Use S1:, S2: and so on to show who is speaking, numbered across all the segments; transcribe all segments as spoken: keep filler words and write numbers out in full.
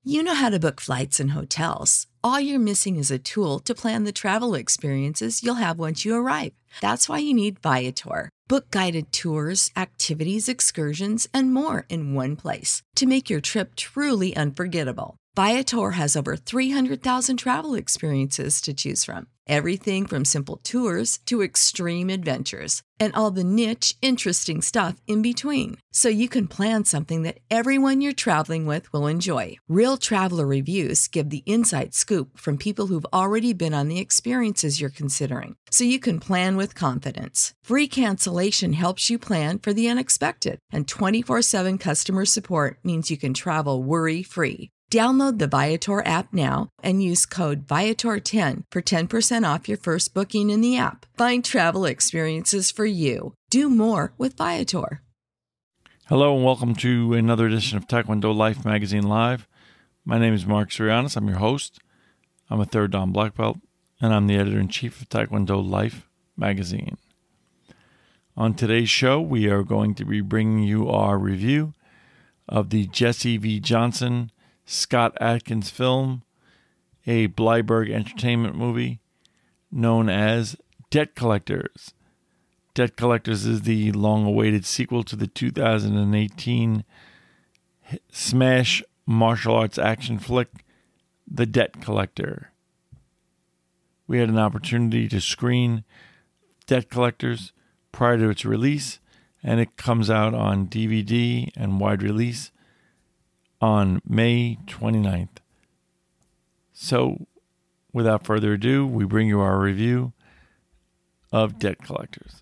S1: You know how to book flights and hotels. All you're missing is a tool to plan the travel experiences you'll have once you arrive. That's why you need Viator. Book guided tours, activities, excursions, and more in one place to make your trip truly unforgettable. Viator has over three hundred thousand travel experiences to choose from. Everything from simple tours to extreme adventures and all the niche, interesting stuff in between. So you can plan something that everyone you're traveling with will enjoy. Real traveler reviews give the inside scoop from people who've already been on the experiences you're considering. So you can plan with confidence. Free cancellation helps you plan for the unexpected. And twenty-four seven customer support means you can travel worry-free. Download the Viator app now and use code Viator ten for ten percent off your first booking in the app. Find travel experiences for you. Do more with Viator.
S2: Hello and welcome to another edition of Taekwondo Life Magazine Live. My name is Mark Sirianis. I'm your host. I'm a third Dan black belt, and I'm the editor-in-chief of Taekwondo Life Magazine. On today's show, we are going to be bringing you our review of the Jesse V. Johnson Scott Adkins film, a Bleiberg Entertainment movie known as Debt Collectors. Debt Collectors is the long-awaited sequel to the two thousand eighteen smash martial arts action flick, The Debt Collector. We had an opportunity to screen Debt Collectors prior to its release, and it comes out on D V D and wide release on May twenty-ninth. So, without further ado, we bring you our review of Debt Collectors.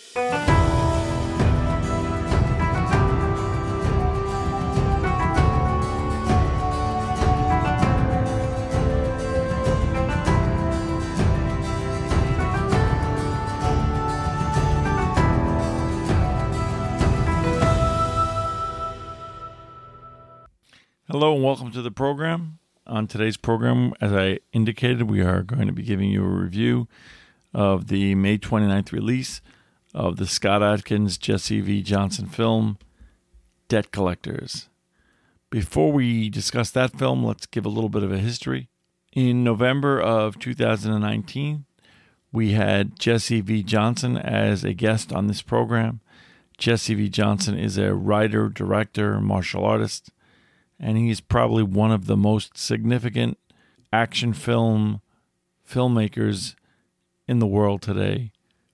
S2: Hello and welcome to the program. On today's program, as I indicated, we are going to be giving you a review of the May twenty-ninth release of the Scott Adkins Jesse V. Johnson film, Debt Collectors. Before we discuss that film, let's give a little bit of a history. In November of two thousand nineteen, we had Jesse V. Johnson as a guest on this program. Jesse V. Johnson is a writer, director, martial artist, and he's probably one of the most significant action film filmmakers in the world today.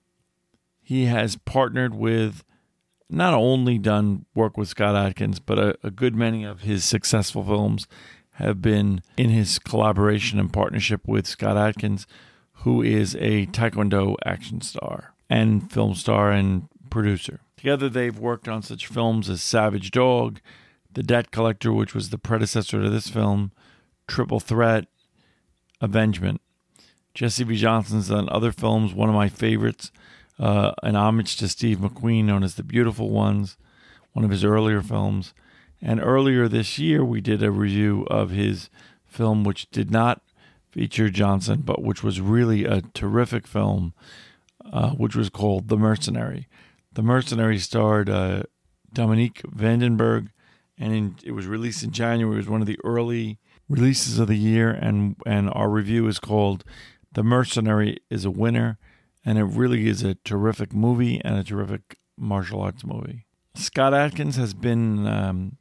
S2: He has partnered with, not only done work with Scott Adkins, but a, a good many of his successful films have been in his collaboration and partnership with Scott Adkins, who is a Taekwondo action star and film star and producer. Together they've worked on such films as Savage Dog, The Debt Collector, which was the predecessor to this film, Triple Threat, Avengement. Jesse V. Johnson's done other films, one of my favorites, uh, an homage to Steve McQueen known as The Beautiful Ones, one of his earlier films. And earlier this year, we did a review of his film, which did not feature Johnson, but which was really a terrific film, uh, which was called The Mercenary. The Mercenary starred uh, Dominique Vandenberg, and in, it was released in January. It was one of the early releases of the year, and, and our review is called The Mercenary is a Winner, and it really is a terrific movie and a terrific martial arts movie. Scott Adkins has been um,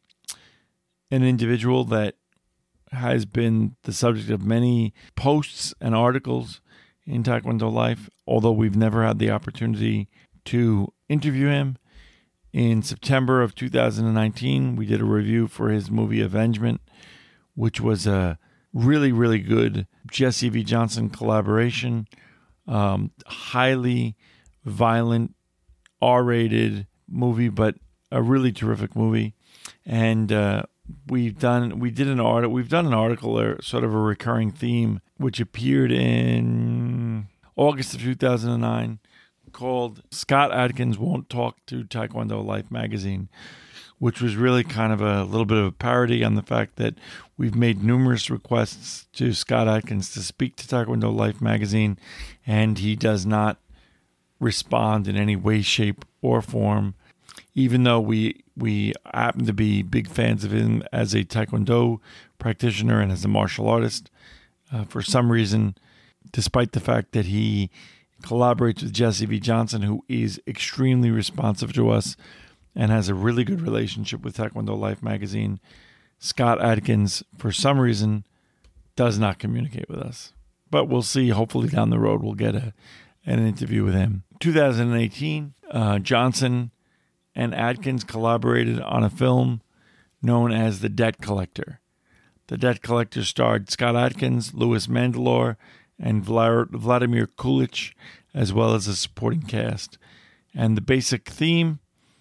S2: an individual that has been the subject of many posts and articles in Taekwondo Life, although we've never had the opportunity to interview him. In September of two thousand nineteen, we did a review for his movie Avengement, which was a really, really good Jesse V. Johnson collaboration, um, highly violent, R-rated movie, but a really terrific movie. And uh, we've done, we did an article, we've done an article, or sort of a recurring theme, which appeared in August of two thousand nine. Called Scott Adkins Won't Talk to Taekwondo Life Magazine, which was really kind of a little bit of a parody on the fact that we've made numerous requests to Scott Adkins to speak to Taekwondo Life Magazine, and he does not respond in any way, shape, or form. even though we we happen to be big fans of him as a Taekwondo practitioner and as a martial artist, uh, for some reason, despite the fact that he collaborates with Jesse V. Johnson, who is extremely responsive to us and has a really good relationship with Taekwondo Life magazine, Scott Adkins, for some reason, does not communicate with us. But we'll see. Hopefully down the road we'll get a an interview with him. two thousand eighteen, uh, Johnson and Adkins collaborated on a film known as The Debt Collector. The Debt Collector starred Scott Adkins, Louis Mandylor, and Vladimir Kulich, as well as a supporting cast. And the basic theme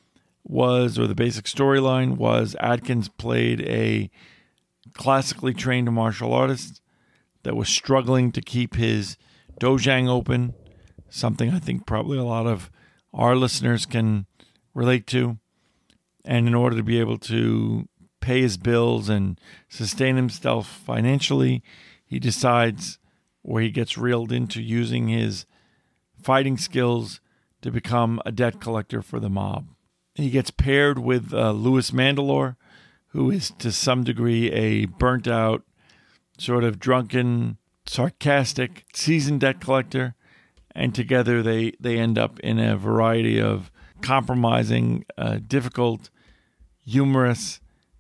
S2: was, or the basic storyline was, Adkins played a classically trained martial artist that was struggling to keep his dojang open, something I think probably a lot of our listeners can relate to. And in order to be able to pay his bills and sustain himself financially, he decides, or he gets reeled into using his fighting skills to become a debt collector for the mob. He gets paired with uh, Louis Mandylor, who is to some degree a burnt-out, sort of drunken, sarcastic, seasoned debt collector, and together they, they end up in a variety of compromising, uh, difficult, humorous,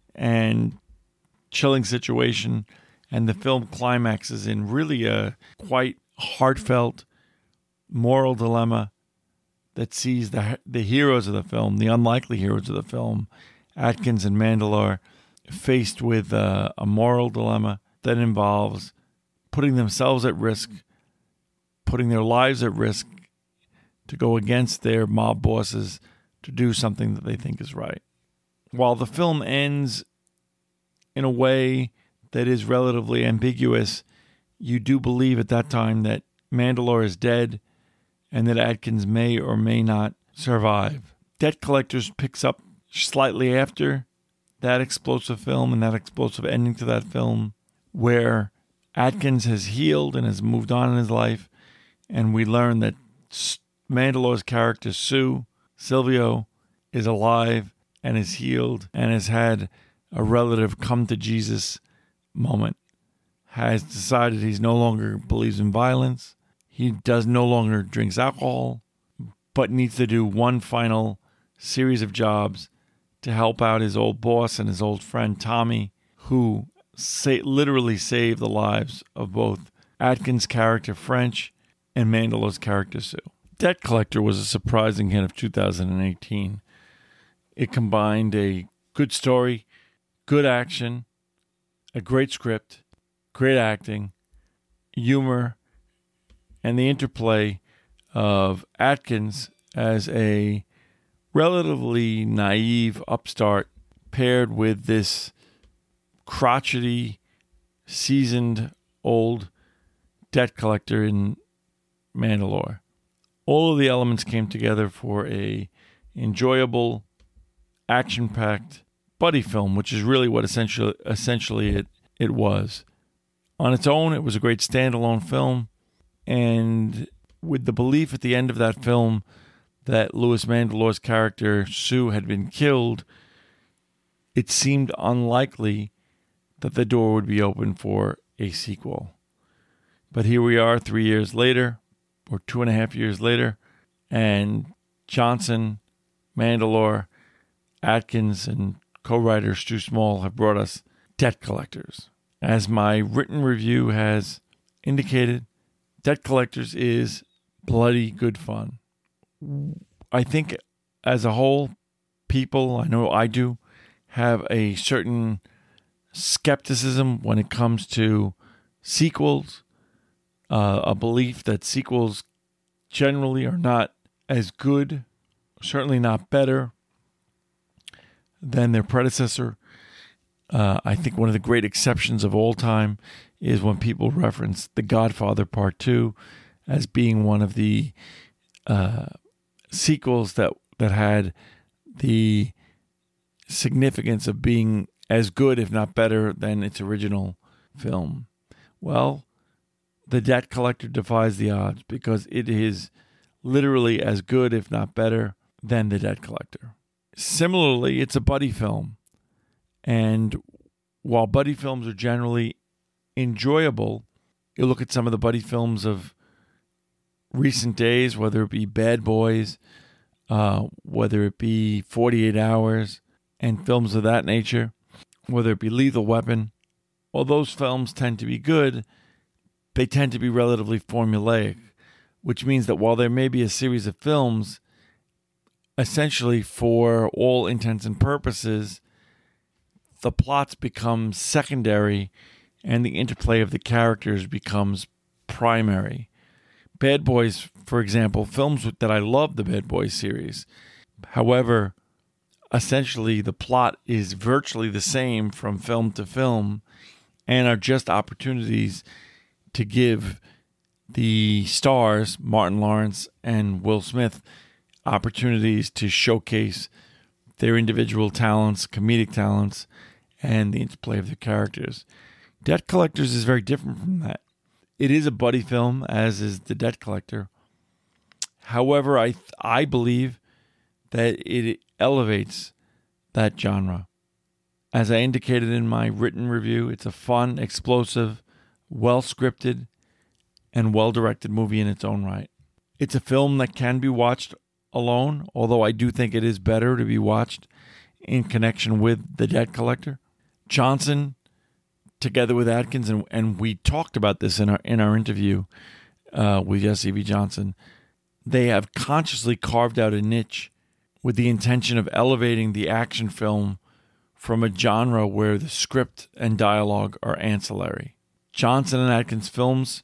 S2: and chilling situation. And the film climaxes in really a quite heartfelt moral dilemma that sees the the heroes of the film, the unlikely heroes of the film, Adkins and Mandylor, faced with uh, a moral dilemma that involves putting themselves at risk, putting their lives at risk to go against their mob bosses to do something that they think is right. While the film ends in a way that is relatively ambiguous, you do believe at that time that Mandylor is dead and that Adkins may or may not survive. Debt Collectors picks up slightly after that explosive film and that explosive ending to that film, where Adkins has healed and has moved on in his life, and we learn that Mandylor's character, Sue, Silvio, is alive and is healed and has had a relative come to Jesus moment, has decided he's no longer believes in violence. He does no longer drinks alcohol, but needs to do one final series of jobs to help out his old boss and his old friend Tommy, who sa- literally saved the lives of both Adkins' character French and Mandylor's character Sue. Debt Collector was a surprising hit of two thousand eighteen. It combined a good story, good action, a great script, great acting, humor, and the interplay of Adkins as a relatively naive upstart paired with this crotchety, seasoned old debt collector in Mandylor. All of the elements came together for a enjoyable, action-packed buddy film, which is really what essentially essentially it, it was. On its own, it was a great standalone film, and with the belief at the end of that film that Louis Mandylor's character, Sue, had been killed, it seemed unlikely that the door would be open for a sequel. But here we are three years later, or two and a half years later, and Johnson, Mandylor, Adkins, and co-writer Stu Small have brought us Debt Collectors. As my written review has indicated, Debt Collectors is bloody good fun. I think as a whole, people, I know I do, have a certain skepticism when it comes to sequels, uh, a belief that sequels generally are not as good, certainly not better than their predecessor. Uh, I think one of the great exceptions of all time is when people reference The Godfather Part two as being one of the uh, sequels that, that had the significance of being as good, if not better, than its original film. Well, The Debt Collector defies the odds because it is literally as good, if not better, than The Debt Collector. Similarly, it's a buddy film. And while buddy films are generally enjoyable, you look at some of the buddy films of recent days, whether it be Bad Boys, uh, whether it be forty-eight hours, and films of that nature, whether it be Lethal Weapon. While those films tend to be good, they tend to be relatively formulaic, which means that while there may be a series of films, essentially for all intents and purposes, the plots become secondary and the interplay of the characters becomes primary. Bad Boys, for example, films that I love the Bad Boys series. However, essentially the plot is virtually the same from film to film and are just opportunities to give the stars, Martin Lawrence and Will Smith, opportunities to showcase their individual talents, comedic talents, and the interplay of their characters. Debt Collectors is very different from that. It is a buddy film, as is The Debt Collector. However, I I believe that it elevates that genre. As I indicated in my written review, it's a fun, explosive, well-scripted, and well-directed movie in its own right. It's a film that can be watched alone, although I do think it is better to be watched in connection with The Debt Collector. Johnson, together with Atkins, and, and we talked about this in our in our interview uh, with Jesse V. Johnson, they have consciously carved out a niche with the intention of elevating the action film from a genre where the script and dialogue are ancillary. Johnson and Atkins' films,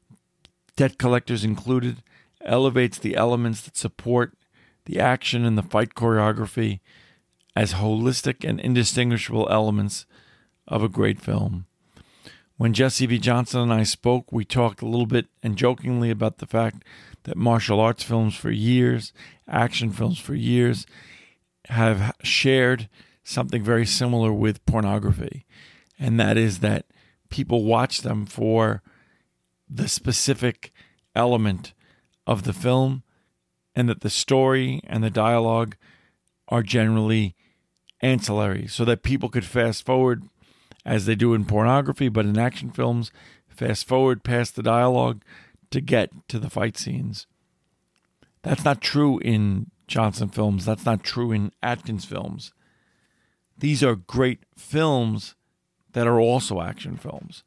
S2: Debt Collectors included, elevates the elements that support the action and the fight choreography as holistic and indistinguishable elements of a great film. When Jesse V. Johnson and I spoke, we talked a little bit and jokingly about the fact that martial arts films for years, action films for years, have shared something very similar with pornography. And that is that people watch them for the specific element of the film, and that the story and the dialogue are generally ancillary, so that people could fast forward as they do in pornography, but in action films, fast forward past the dialogue to get to the fight scenes. That's not true in Johnson films. That's not true in Atkins films. These are great films that are also action films.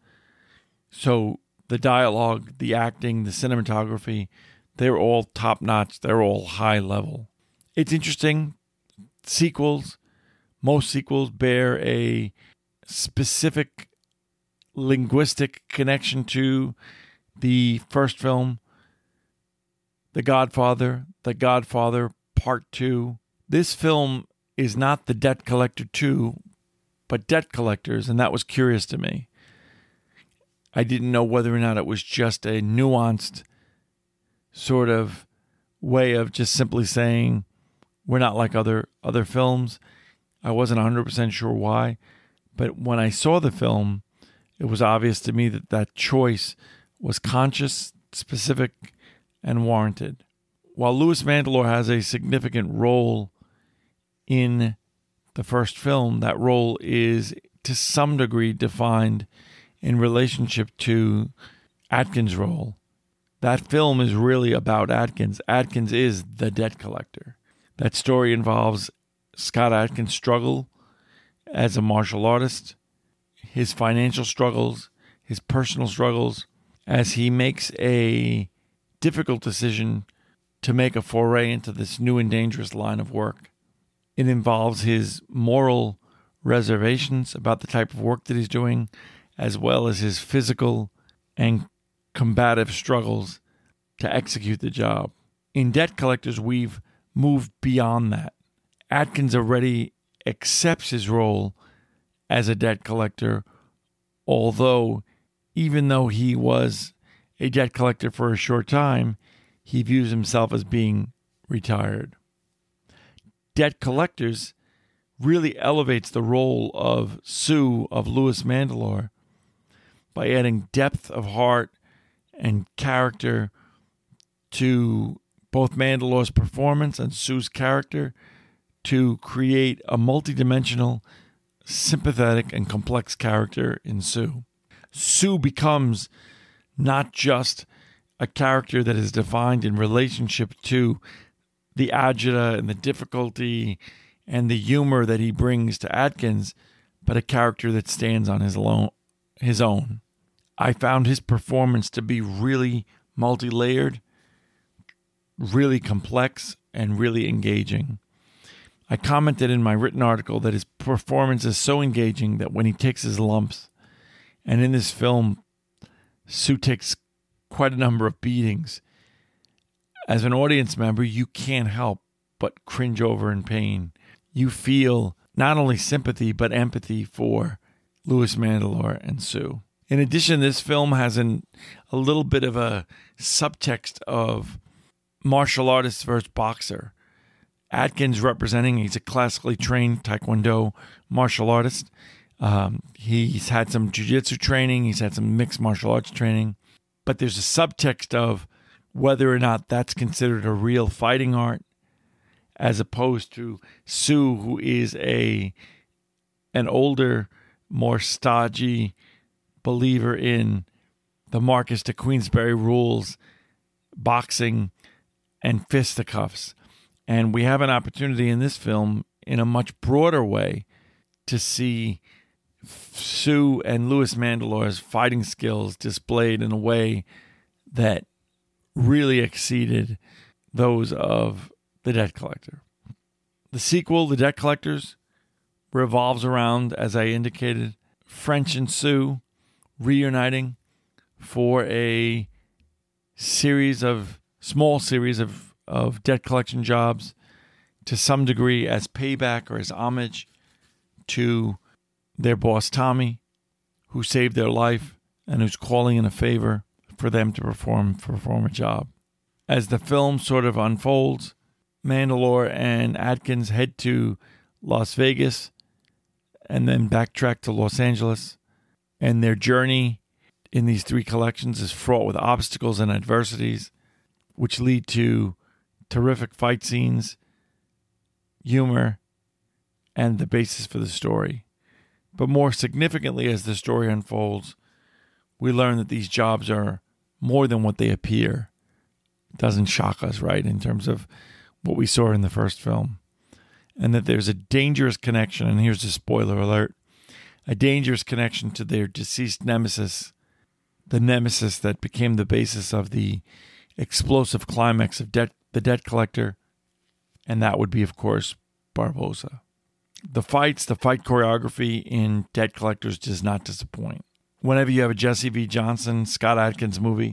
S2: So the dialogue, the acting, the cinematography, they're all top-notch. They're all high level. It's interesting. Sequels, most sequels bear a specific linguistic connection to the first film, The Godfather, The Godfather Part two. This film is not The Debt Collector two, but Debt Collectors, and that was curious to me. I didn't know whether or not it was just a nuanced sort of way of just simply saying we're not like other other films. I wasn't one hundred percent sure why, but when I saw the film, it was obvious to me that that choice was conscious, specific, and warranted. While Louis Mandylor has a significant role in the first film, that role is to some degree defined in relationship to Atkins' role. That film is really about Atkins. Atkins is the debt collector. That story involves Scott Atkins' struggle as a martial artist, his financial struggles, his personal struggles, as he makes a difficult decision to make a foray into this new and dangerous line of work. It involves his moral reservations about the type of work that he's doing, as well as his physical and combative struggles to execute the job. In Debt Collectors, we've moved beyond that. Atkins already accepts his role as a debt collector, although even though he was a debt collector for a short time, he views himself as being retired. Debt Collectors really elevates the role of Sue, of Louis Mandylor, by adding depth of heart and character to both Mandylor's performance and Sue's character, to create a multidimensional, sympathetic, and complex character in Sue. Sue becomes not just a character that is defined in relationship to the agita and the difficulty and the humor that he brings to Atkins, but a character that stands on his alone, his own. I found his performance to be really multi-layered, really complex, and really engaging. I commented in my written article that his performance is so engaging that when he takes his lumps, and in this film, Sue takes quite a number of beatings, as an audience member, you can't help but cringe over in pain. You feel not only sympathy, but empathy for Louis Mandylor and Sue. In addition, this film has an, a little bit of a subtext of martial artist versus boxer. Atkins representing, he's a classically trained Taekwondo martial artist. Um, he's had some jiu-jitsu training. He's had some mixed martial arts training. But there's a subtext of whether or not that's considered a real fighting art, as opposed to Sue, who is a an older, more stodgy believer in the Marquis de Queensberry rules, boxing, and fisticuffs. And we have an opportunity in this film, in a much broader way, to see Sue and Louis Mandylor's fighting skills displayed in a way that really exceeded those of The Debt Collector. The sequel, The Debt Collectors, revolves around, as I indicated, French and Sue reuniting for a series of, small series of, of debt collection jobs, to some degree as payback or as homage to their boss Tommy, who saved their life and who's calling in a favor for them to perform perform a job. As the film sort of unfolds, Mandylor and Atkins head to Las Vegas and then backtrack to Los Angeles. And their journey in these three collections is fraught with obstacles and adversities, which lead to terrific fight scenes, humor, and the basis for the story. But more significantly, as the story unfolds, we learn that these jobs are more than what they appear. It doesn't shock us, right, in terms of what we saw in the first film. And that there's a dangerous connection, and here's a spoiler alert, a dangerous connection to their deceased nemesis, the nemesis that became the basis of the explosive climax of debt, The Debt Collector, and that would be, of course, Barbossa. The fights, the fight choreography in Debt Collectors does not disappoint. Whenever you have a Jesse V. Johnson, Scott Adkins movie,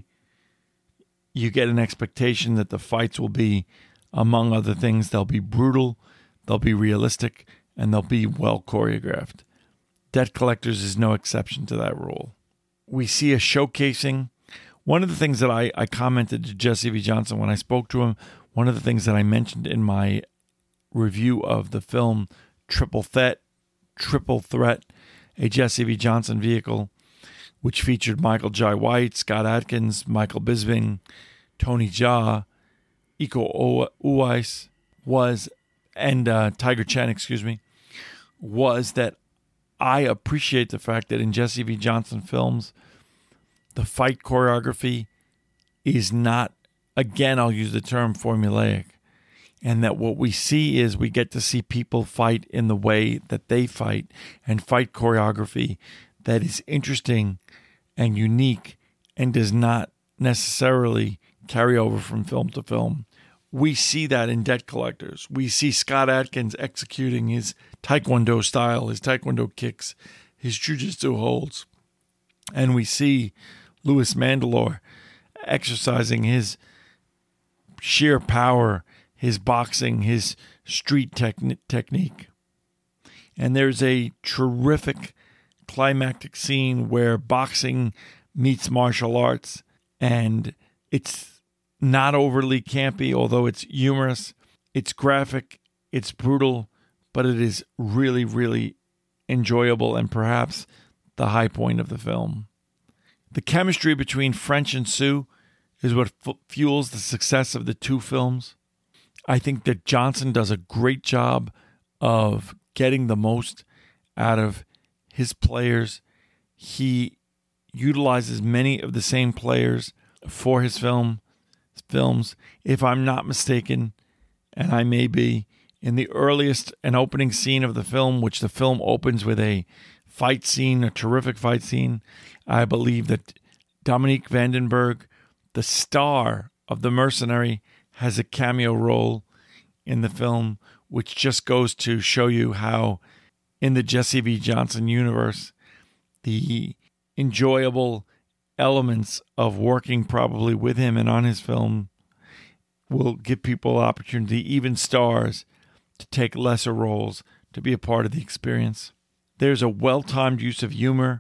S2: you get an expectation that the fights will be, among other things, they'll be brutal, they'll be realistic, and they'll be well choreographed. Debt Collectors is no exception to that rule. We see a showcasing. One of the things that I, I commented to Jesse V. Johnson when I spoke to him, one of the things that I mentioned in my review of the film Triple Threat, Triple Threat, a Jesse V. Johnson vehicle, which featured Michael Jai White, Scott Adkins, Michael Bisping, Tony Jaa, Iko Uwais, was, and uh, Tiger Chen, excuse me, was that I appreciate the fact that in Jesse V. Johnson films, the fight choreography is not, again, I'll use the term formulaic, and that what we see is we get to see people fight in the way that they fight and fight choreography that is interesting and unique and does not necessarily carry over from film to film. We see that in Debt Collectors. We see Scott Adkins executing his Taekwondo style, his Taekwondo kicks, his jiu-jitsu holds. And we see Louis Mandylor exercising his sheer power, his boxing, his street techni- technique. And there's a terrific climactic scene where boxing meets martial arts, and it's not overly campy, although it's humorous. It's graphic, it's brutal, but it is really, really enjoyable and perhaps the high point of the film. The chemistry between French and Sue is what f- fuels the success of the two films. I think that Johnson does a great job of getting the most out of his players. He utilizes many of the same players for his film films. If I'm not mistaken, and I may be, in the earliest and opening scene of the film, which the film opens with a fight scene, a terrific fight scene, I believe that Dominique Vandenberg, the star of The Mercenary, has a cameo role in the film, which just goes to show you how in the Jesse V. Johnson universe, the enjoyable elements of working probably with him and on his film will give people opportunity, even stars, to take lesser roles, to be a part of the experience. There's a well-timed use of humor,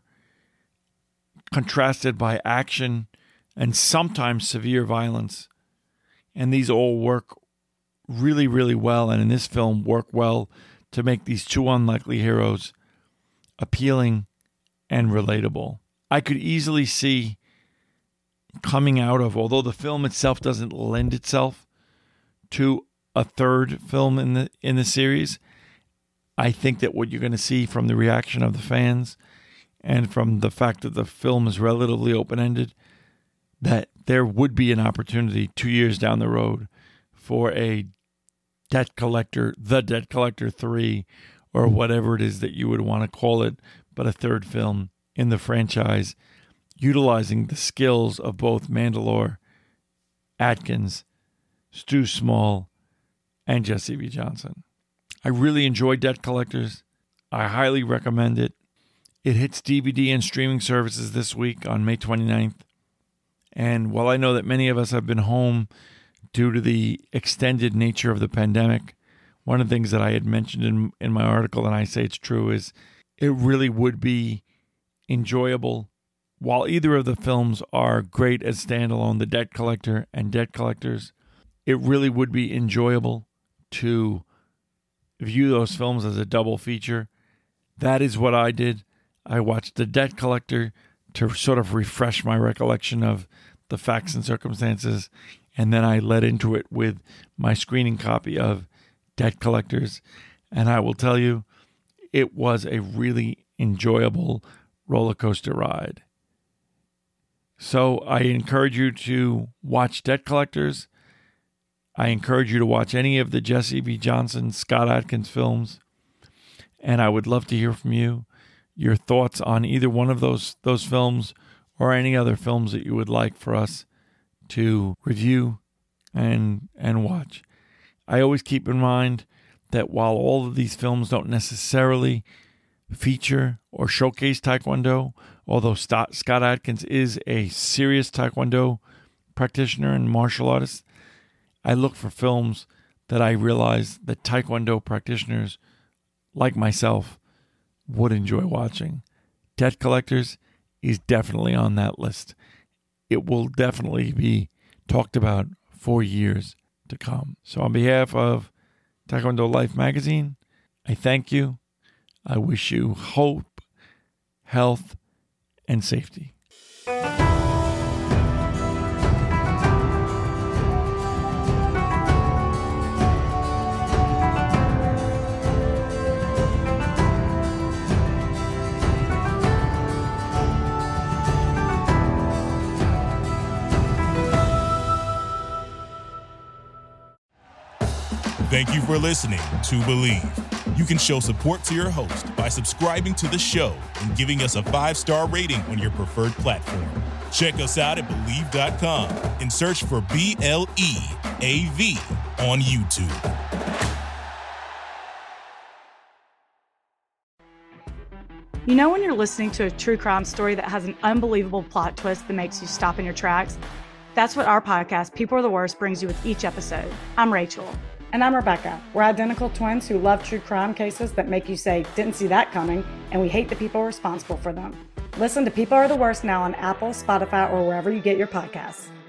S2: contrasted by action and sometimes severe violence. And these all work really, really well, and in this film work well to make these two unlikely heroes appealing and relatable. I could easily see coming out of, although the film itself doesn't lend itself to a third film in the in the series, I think that what you're going to see from the reaction of the fans and from the fact that the film is relatively open-ended, that there would be an opportunity two years down the road for a Debt Collector, The Debt Collector three, or whatever it is that you would want to call it, but a third film in the franchise, utilizing the skills of both Mandylor, Atkins, Stu Small, and Jesse V. Johnson. I really enjoy Debt Collectors. I highly recommend it. It hits D V D and streaming services this week on May twenty-ninth. And while I know that many of us have been home due to the extended nature of the pandemic, one of the things that I had mentioned in, in my article, and I say it's true, is it really would be enjoyable. While either of the films are great as standalone, The Debt Collector and Debt Collectors, it really would be enjoyable to view those films as a double feature. That is what I did. I watched The Debt Collector to sort of refresh my recollection of the facts and circumstances, and then I led into it with my screening copy of Debt Collectors. And I will tell you, it was a really enjoyable roller coaster ride. So I encourage you to watch Debt Collectors. I encourage you to watch any of the Jesse V. Johnson, Scott Adkins films. And I would love to hear from you, your thoughts on either one of those those films or any other films that you would like for us to review and and watch. I always keep in mind that while all of these films don't necessarily feature or showcase Taekwondo, although Scott Adkins is a serious Taekwondo practitioner and martial artist, I look for films that I realize that Taekwondo practitioners like myself would enjoy watching. Debt Collectors is definitely on that list. It will definitely be talked about for years to come. So on behalf of Taekwondo Life magazine, I thank you. I wish you hope, health, and safety.
S3: Thank you for listening to Believe. You can show support to your host by subscribing to the show and giving us a five-star rating on your preferred platform. Check us out at Believe dot com and search for B L E A V on YouTube.
S4: You know when you're listening to a true crime story that has an unbelievable plot twist that makes you stop in your tracks? That's what our podcast, People Are the Worst, brings you with each episode. I'm Rachel.
S5: And I'm Rebecca. We're identical twins who love true crime cases that make you say, didn't see that coming, and we hate the people responsible for them. Listen to People Are the Worst now on Apple, Spotify, or wherever you get your podcasts.